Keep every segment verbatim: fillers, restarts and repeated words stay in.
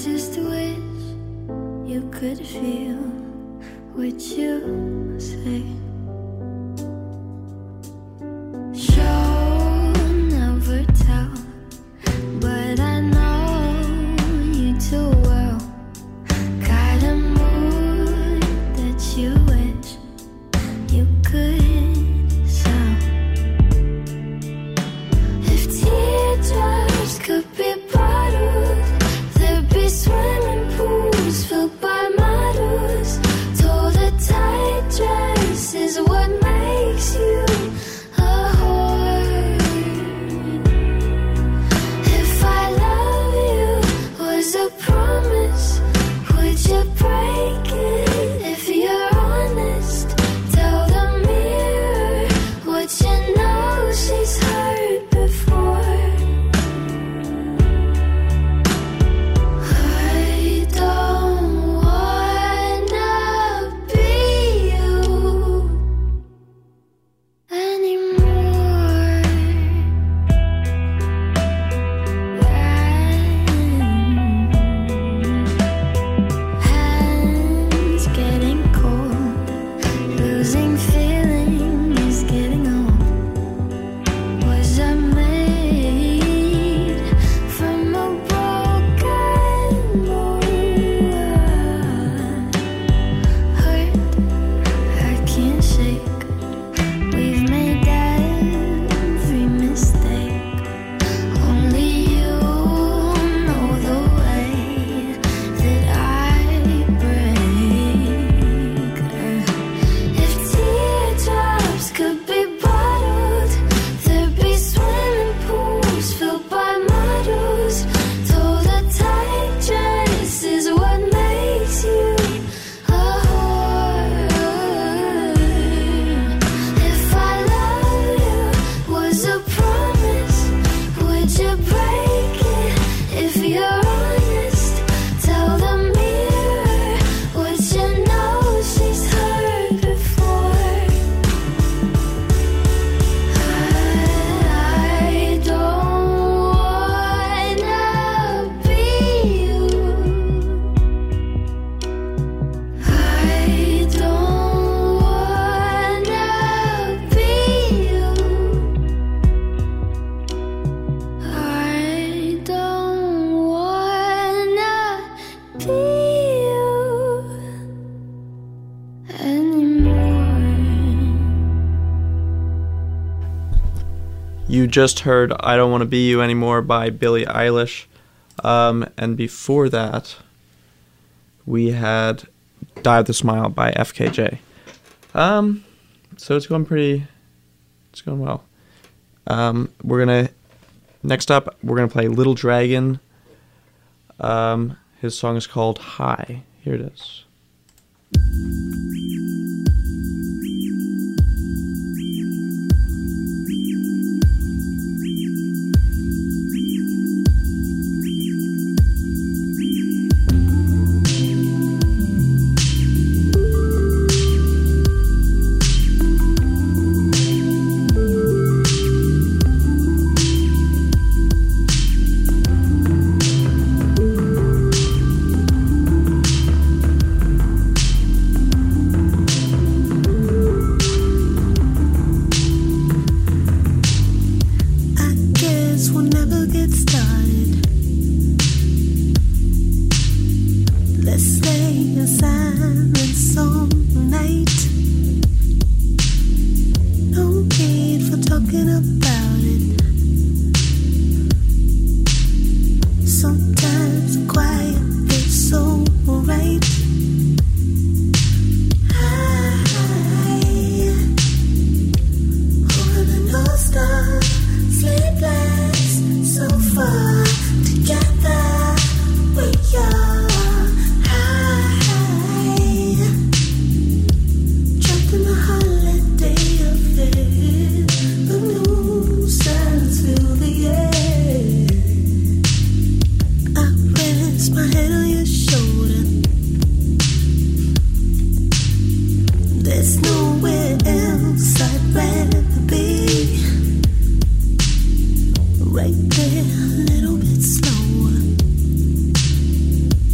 just wish you could feel what you say. Show, never tell, but I know you too well. Got a mood that you wish you could sell. If teardrops could be bottled, there'd be swimming pools filled by models. Told a tight dress is what makes you a whore. If I love you was a promise, would you break it? If you're honest, tell the mirror what you know she's heard before. I don't wanna be you anymore. Hands getting cold, losing feeling is getting old. Was I made from a broken mold? Hurt, I can't shake. We've made every mistake. Only you know the way that I break. If teardrops could be bottled, there'd be swimming pools filled by models. Told a tight dress is what makes you a whore. If I love you was a promise, would you break it? If you're honest, tell the mirror what you know she's heard before. I don't wanna be you. I don't wanna be you. I don't wanna be you anymore. You just heard I Don't Want to Be You Anymore by Billie Eilish. Um, and before that, we had Die With a Smile by F K J. Um, so it's going pretty, it's going well. Um, we're going to, next up, we're going to play Little Dragon. Um, his song is called High. Here it is. I guess we'll never get started. Let's stay in silence all night. No need for talking about it. Sometimes quiet is so right. Over the North Star, sleepless, so far together we are high. Trapped in the holiday affair, the new sounds fill the air. I rest my head on your shoulder. There's nowhere else I'd rather be. Right there, a little bit slower.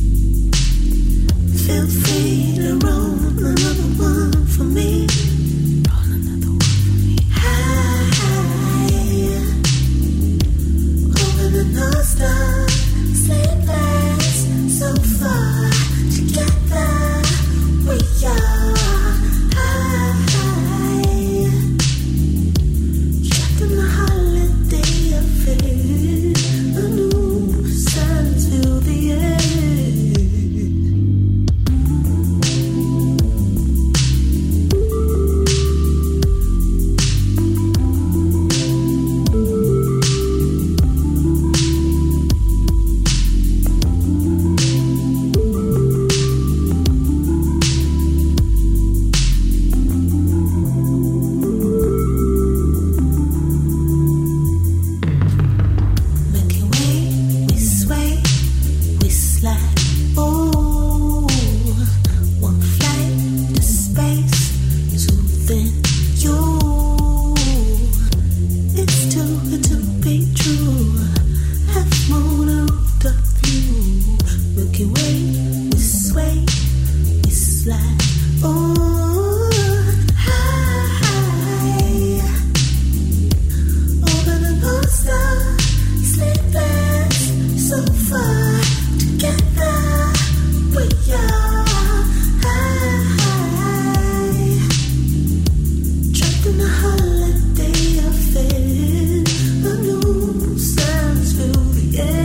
Milky Way, we sway, we slide. Oh, high over the North Star, sleepless, so far together. We are high, trapped in a holiday affair. The new sounds fill the air.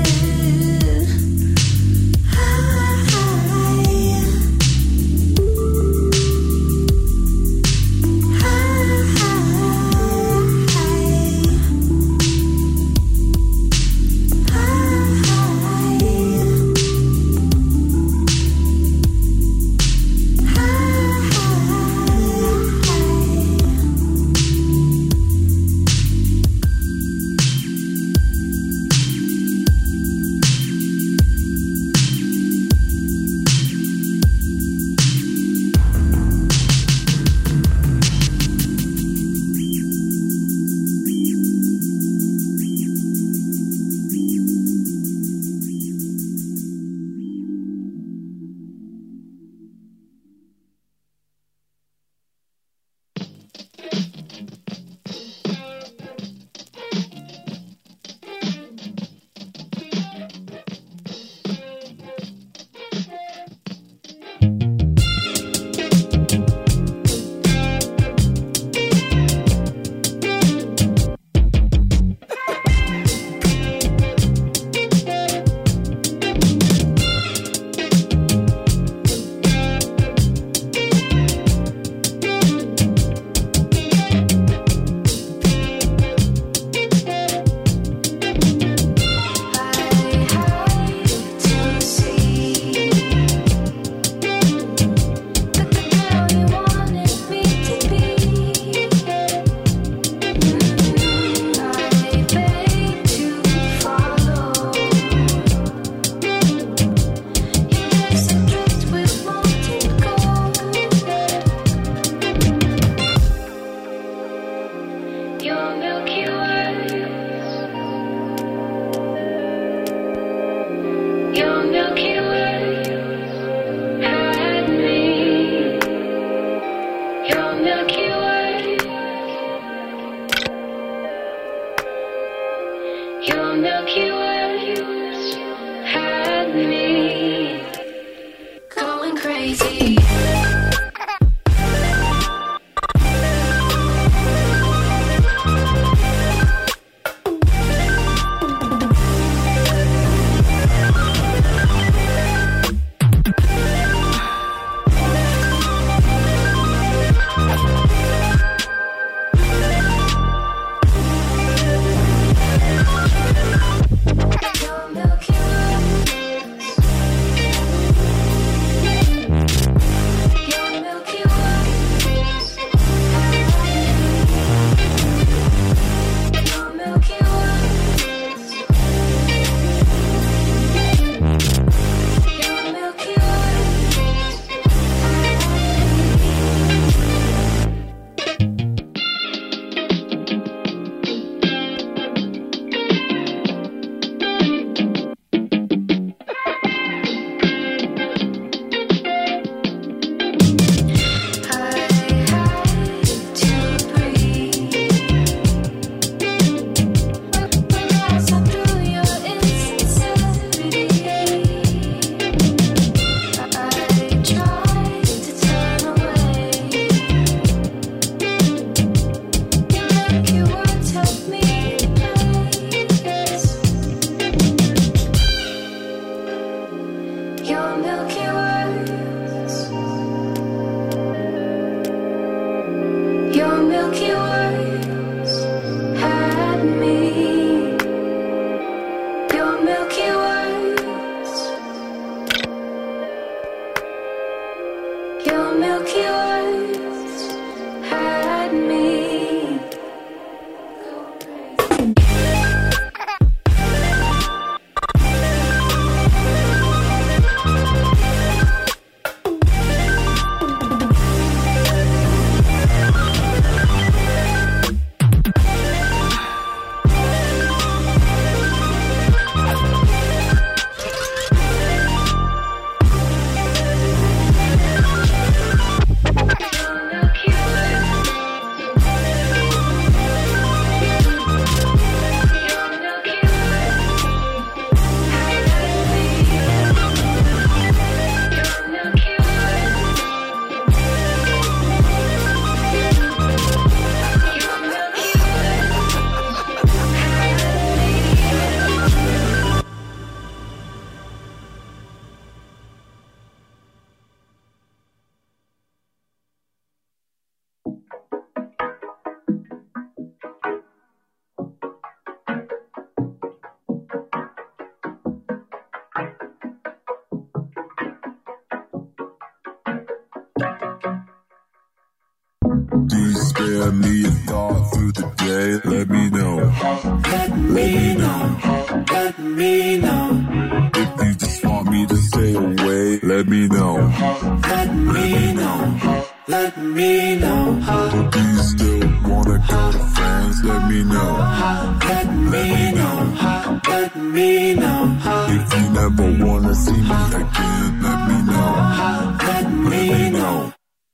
Do you spare me a thought through the day? Let me know. Let me know. Let me know. If you just want me to stay away, let me know. Let me know. Let me know. Do you still wanna go to France? Let me know. Let me know. Let me know. If you never wanna see me again, let me know. Let me know.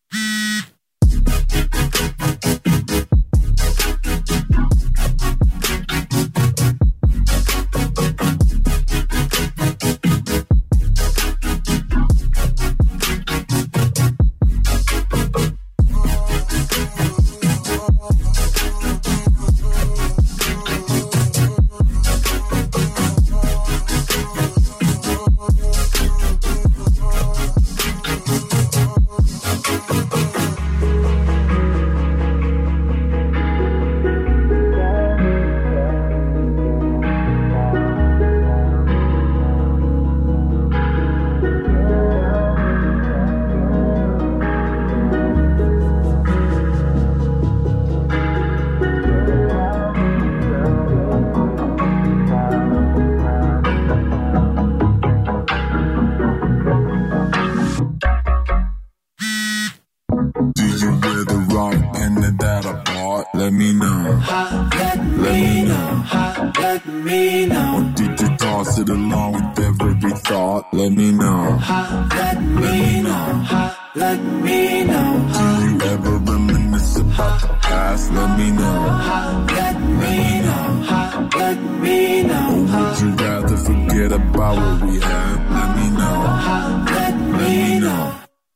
Let me know. Let me know. Let me know. Or did you toss it along with every thought? Let me know. Let me know. Let me know. Do you ever reminisce about the past? Let me know. Let me know. Let me know. Or would you rather forget about what we had? Let me know. Let me know.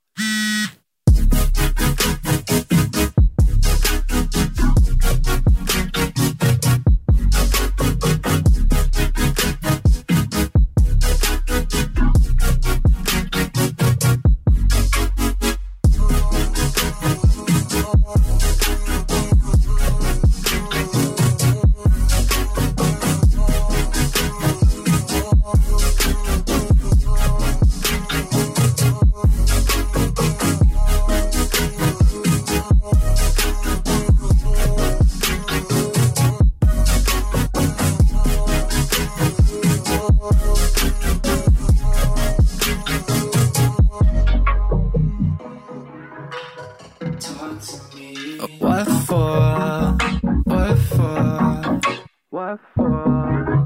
What for? What for? What for?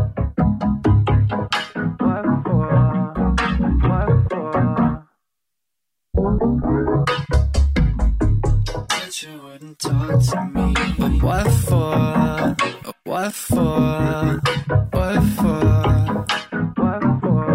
What for? What for? Said you wouldn't talk to me. But what for? What for? What for? What for?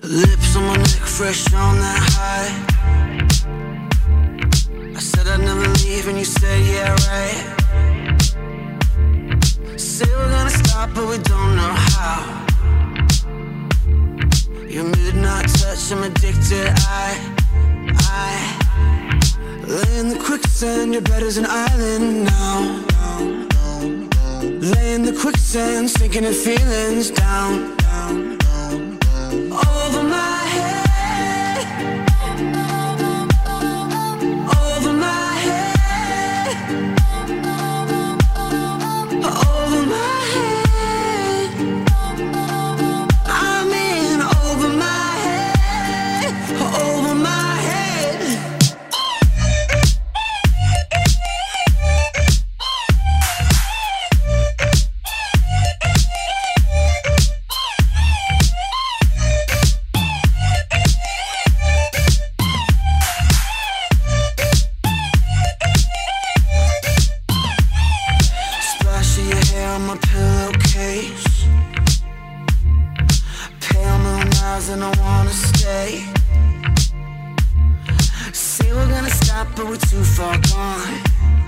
Lips on my neck, fresh on that high. I said I'd never leave and you said yeah right. Say we're gonna stop but we don't know how. Your midnight touch, I'm addicted. I, I lay in the quicksand, your bed is an island now. Lay in the quicksand, sinking in feelings down, down, down, down. Over my head, over my head, over my head. I'm in over my head, over my head. Splash of your hair on my pillowcase. Pale moon eyes and I wanna stay. Say we're gonna stop but we're too far gone.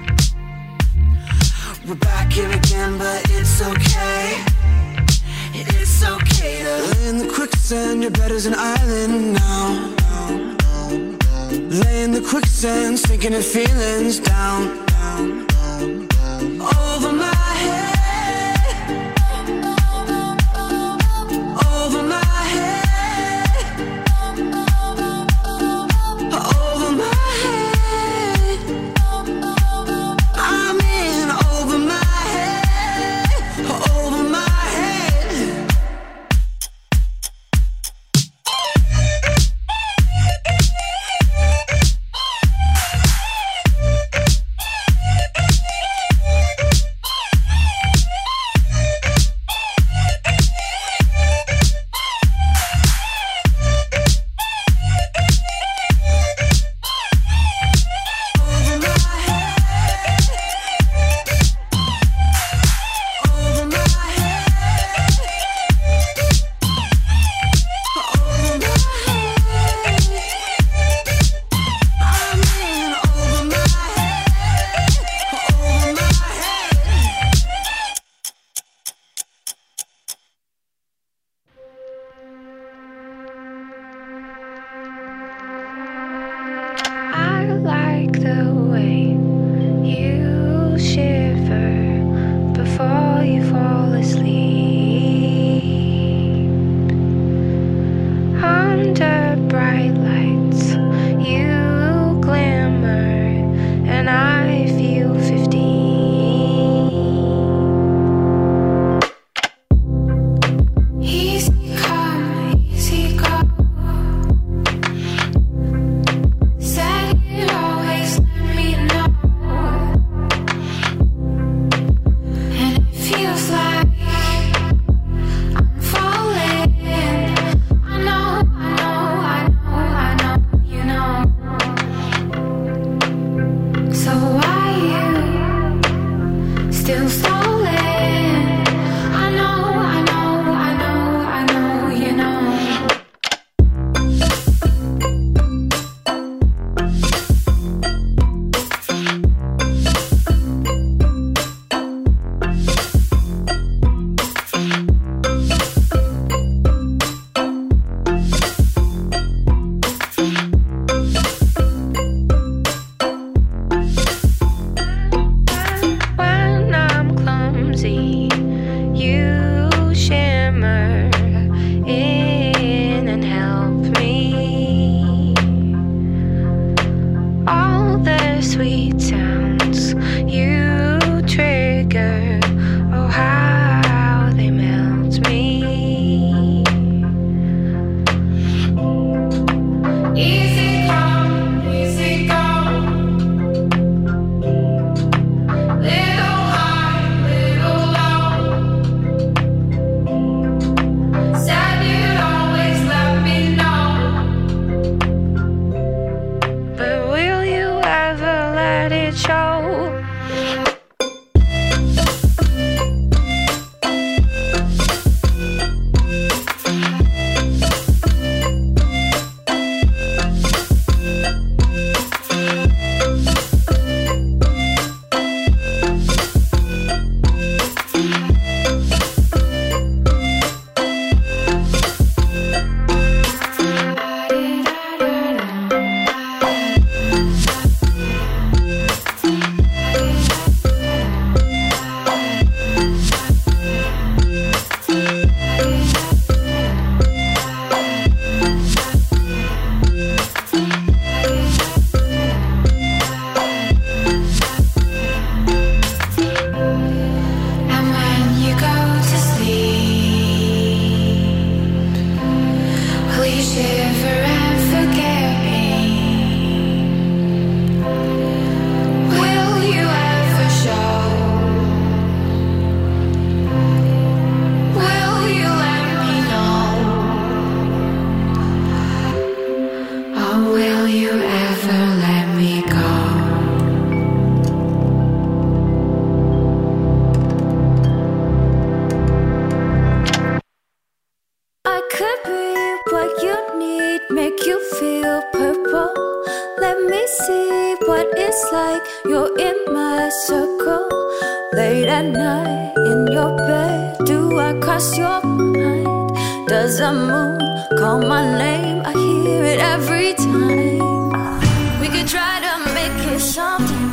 We're back here again but it's okay. It's okay to lay in the quicksand, your bed is an island now. Lay in the quicksand, sinking in feelings down, down, down, down. Over my head, over my head, over my head. I'm in over my head, over my head. I like the way you shiver before you fall asleep. Under bright lights, you glimmer, and I feel fifteen. Easy come, easy go. Said you'd always let me know, and it feels like I'm falling. I know, I know, I know, I know. feel purple. Let me see what it's like. You're in my circle. Late at night in your bed, do I cross your mind? Does the moon call my name? I hear it every time. We could try to make it something.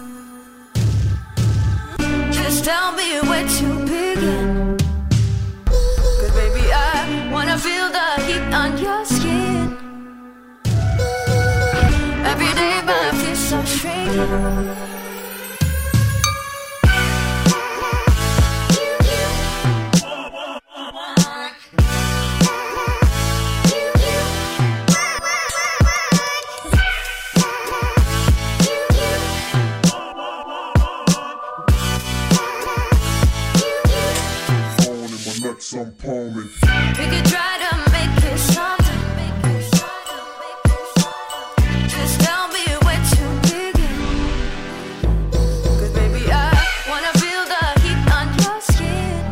Just tell me where to begin. Cause baby I wanna feel the heat on your skin. Every day my feels are shrinking. Some palming. We could try to make it something. Just tell me where to begin. Cause baby I wanna feel the heat on your skin.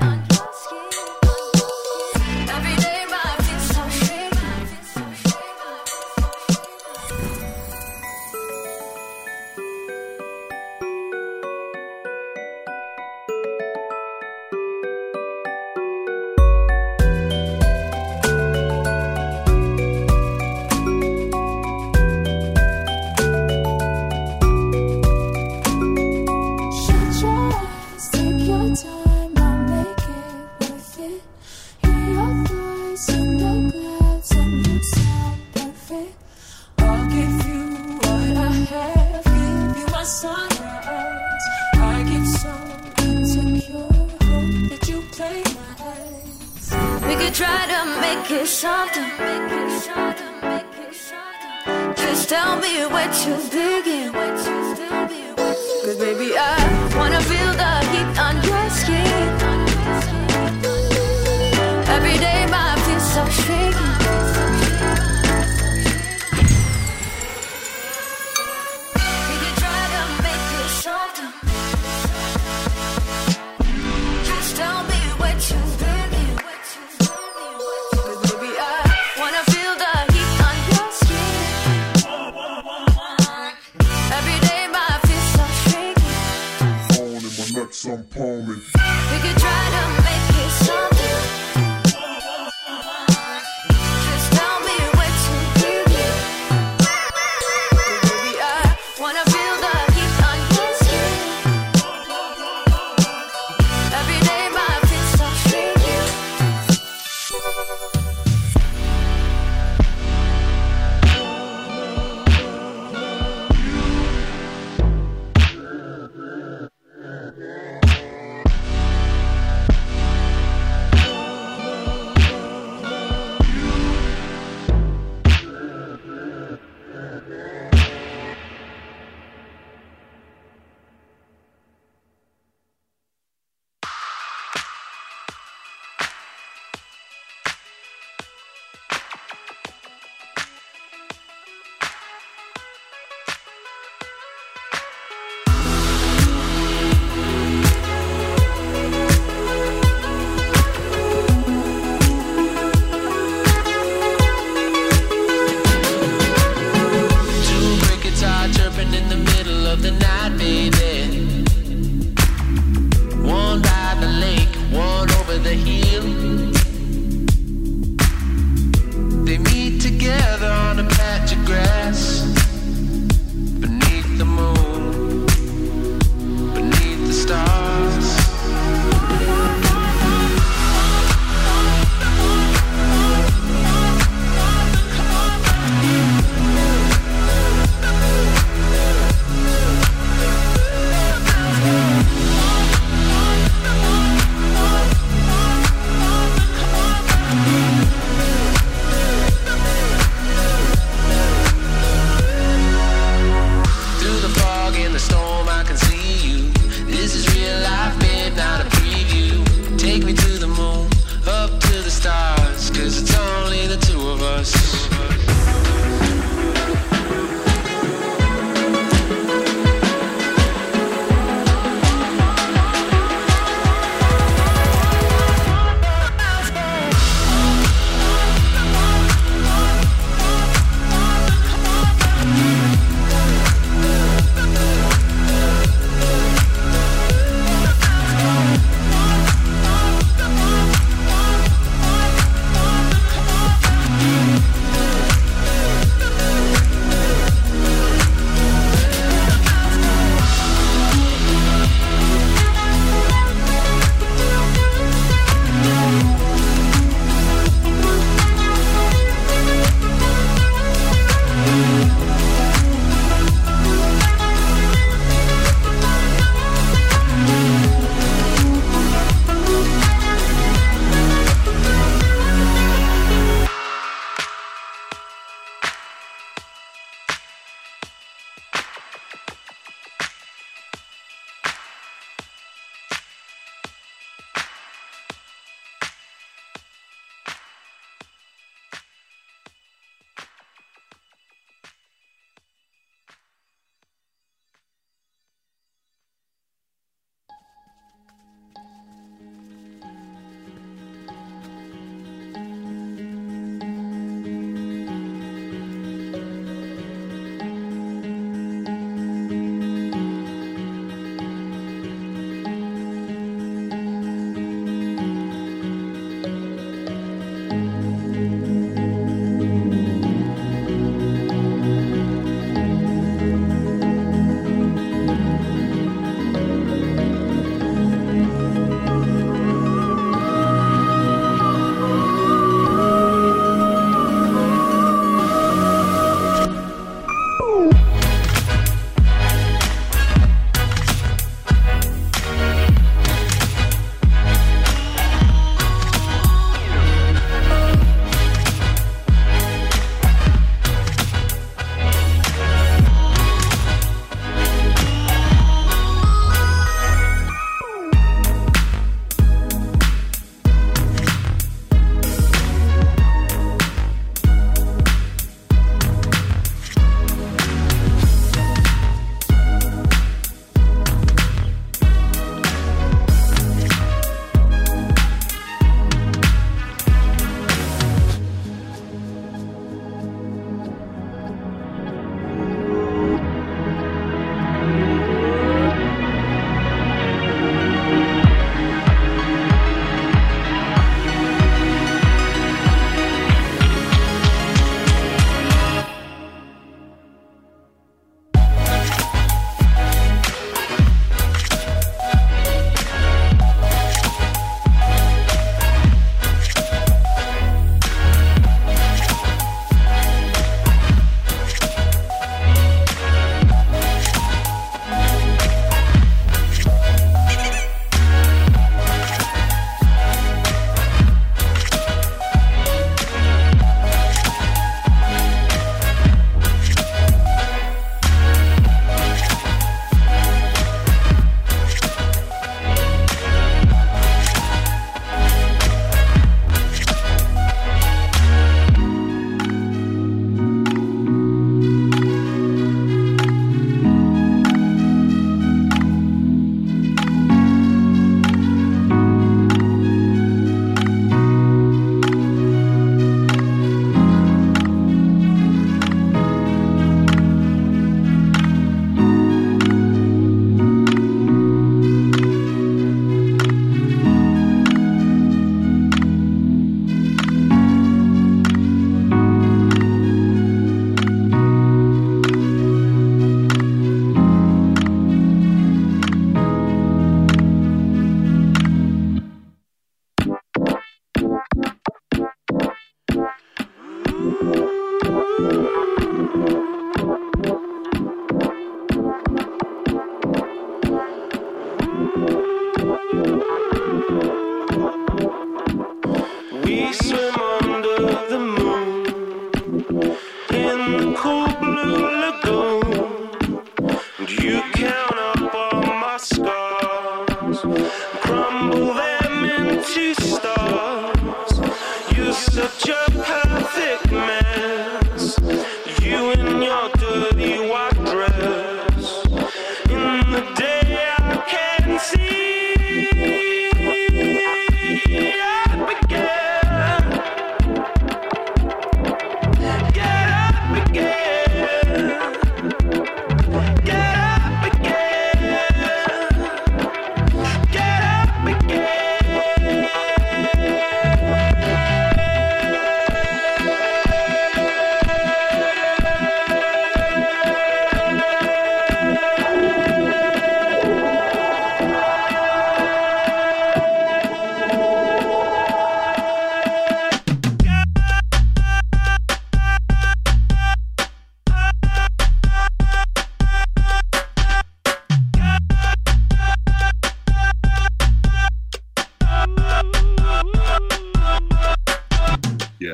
Every day my feet so shrinking. We could try to make it something. Just tell me where to begin. Cause baby I wanna feel the heat on your skin. Every day my feet so shrinking. We could try to make it something. Just tell me where to begin. Cause baby I wanna feel the heat on your skin. Every day my feet so shrinking.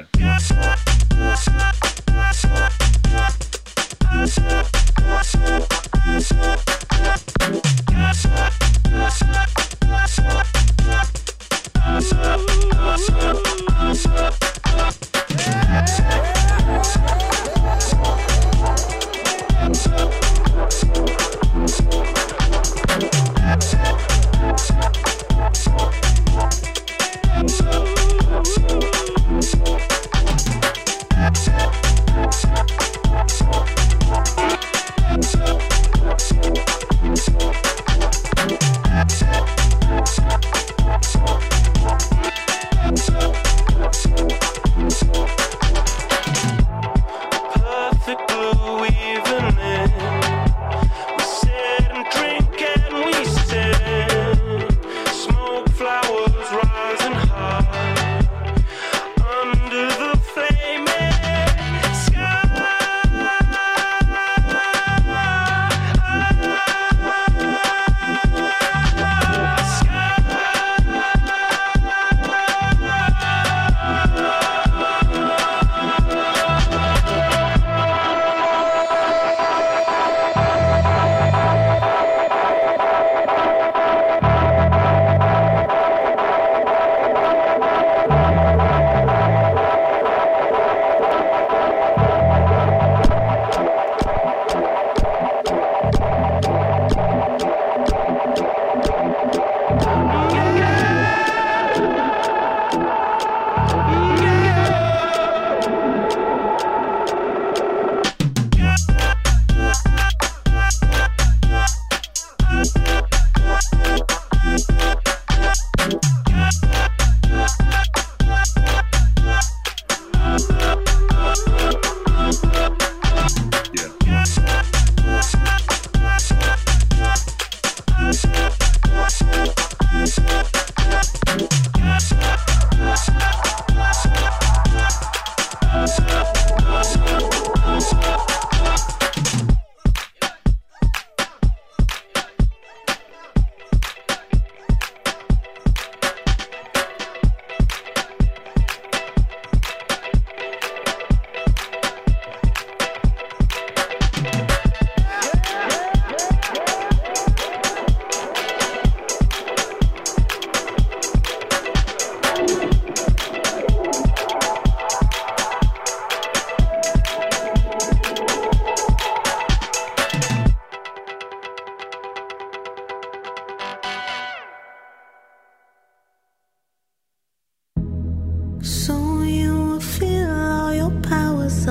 So you will feel all your powers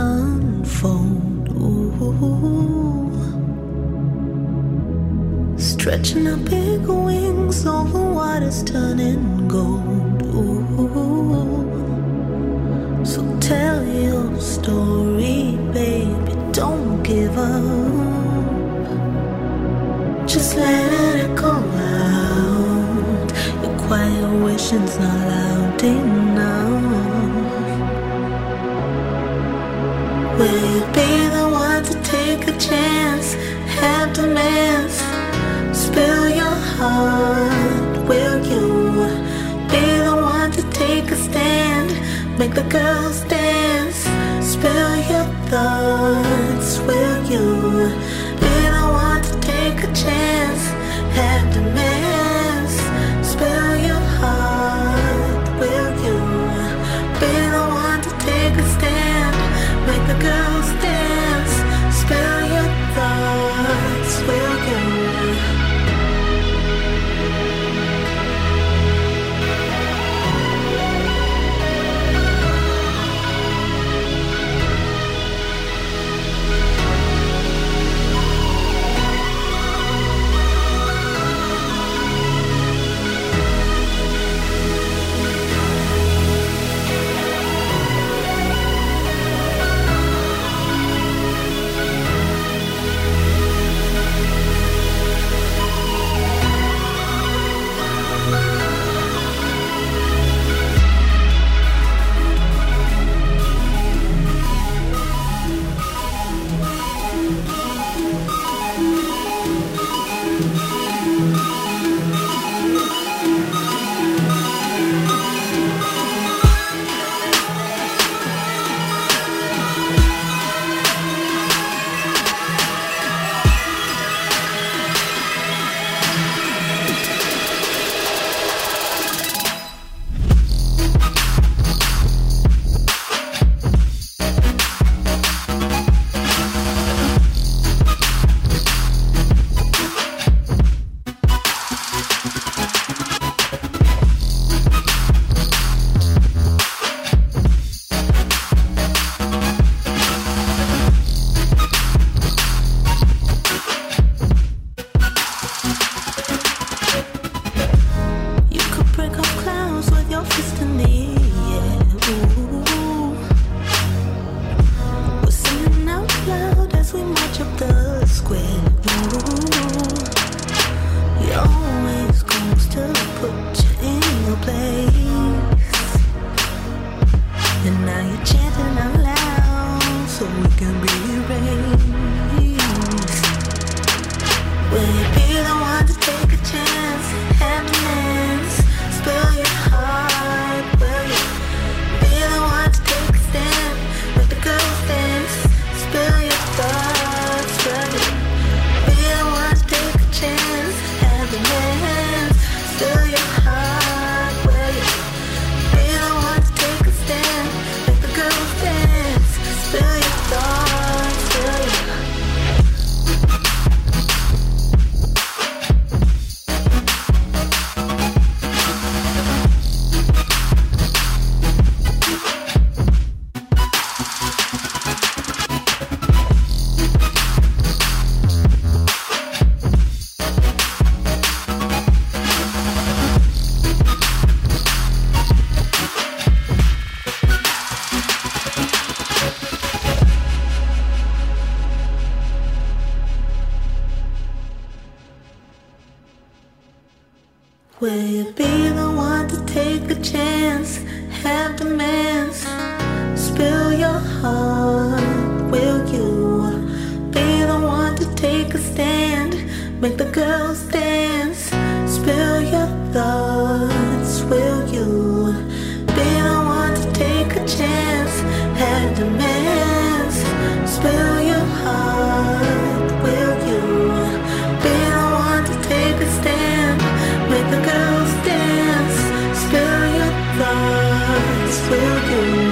unfold. Ooh. Stretching out big wings over waters turning gold. Ooh. So tell your story, baby, don't give up. Just let it go out. Your quiet wishing's not loud enough. Will you be the one to take a chance? Have demands, spill your heart. Will you be the one to take a stand? Make the girls dance, spill your thoughts. Will you be the one to take a chance? Have demands, spill your heart. Will you be the one to take a stand? Make the girls dance, spill your thoughts. Will you? chanting out loud so we can be erased. Will you be the one to take a chance? Happiness, spill your heart. Will you be the one to take a stand? Make the girls dance, spill your thoughts. Will you be the one to take a chance? Happiness, spill your heart. Will you be the one to take a stand? Make the girls dance, spill your thoughts. Will you? Will you be the one to take a chance? Have demands, spill your heart. Will you be the one to take a stand? Make the girls dance, spill your thoughts. Will you be the one to take a chance? Have demands, spill your heart. Will you be the one to take a stand? Make the girls dance, spill your thoughts. Will you?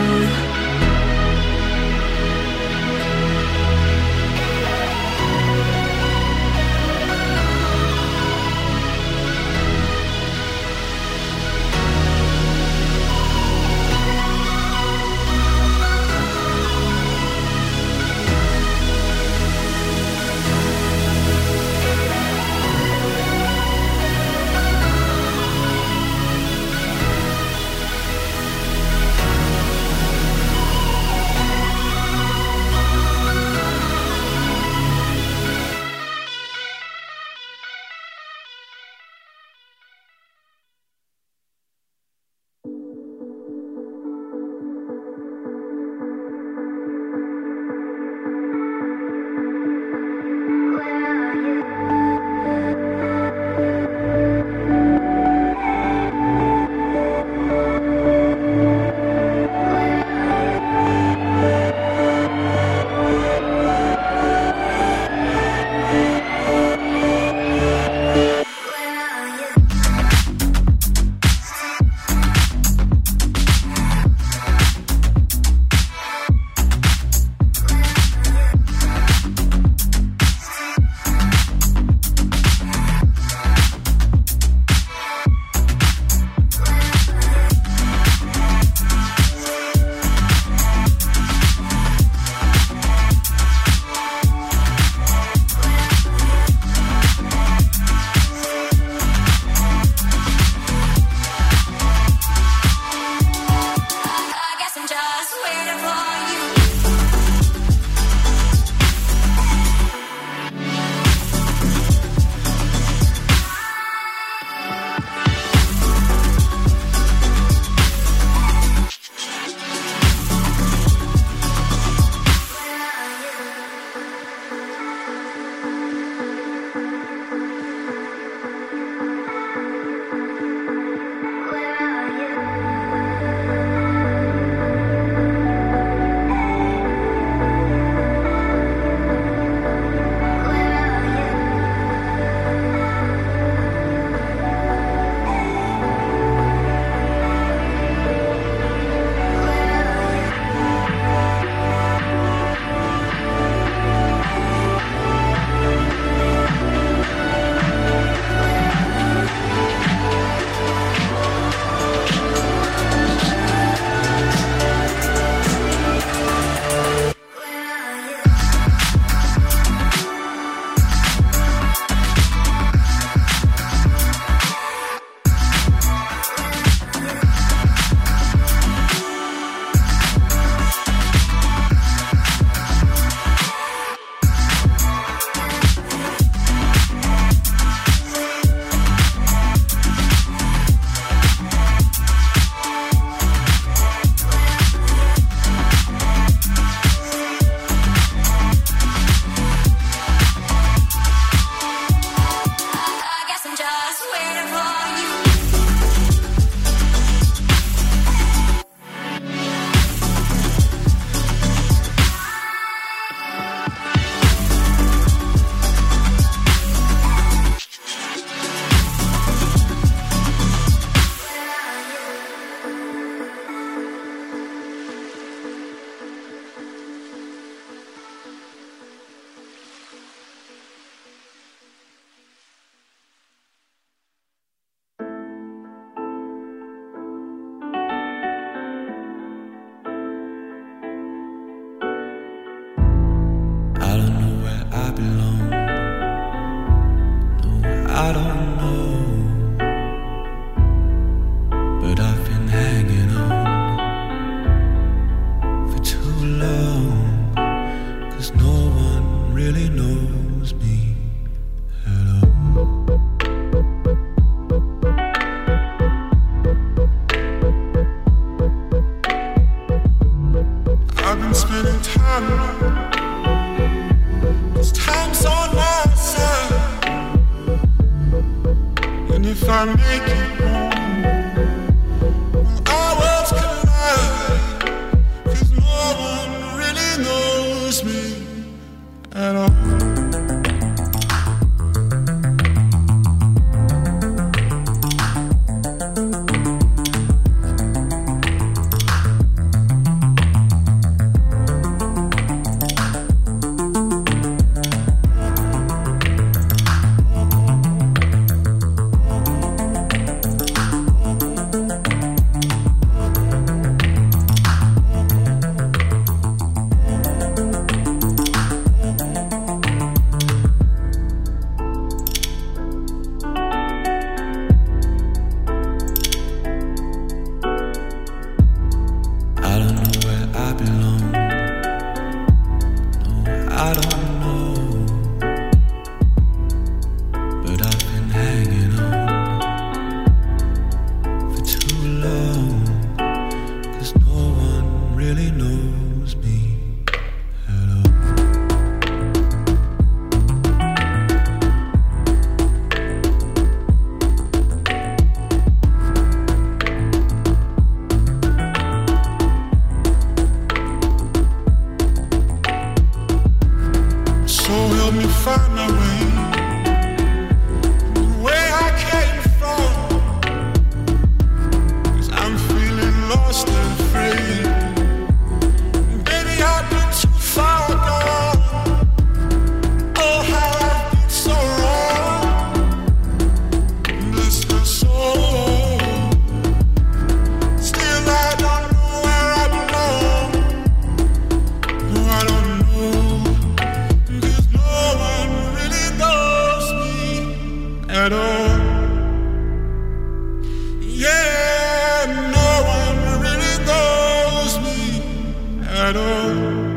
don't know, but I've been hanging on for too long, 'cause no one really knows me at all. I've been spending time, this time's on my side, and if I make it home, well, our worlds collide, 'cause no one really knows me at all. at all.